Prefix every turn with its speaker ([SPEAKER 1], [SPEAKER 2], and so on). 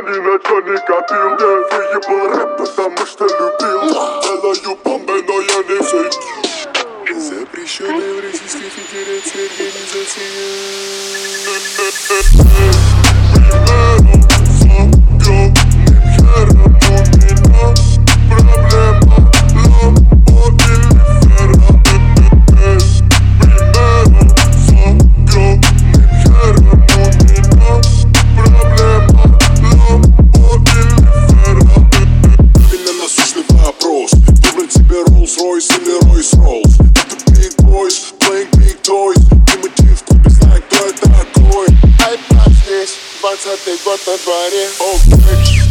[SPEAKER 1] ни на чё не копил. Я выебал рэп, потому что любил. Делаю бомбы, но я не фейк. Запрещенная в Российской Федерации Rolls-Royce или Rolls-Royce. Это Big Boys, playing big toys. Примитив в клубе, знает, кто я такой. Айпад здесь, 20-й год на дворе.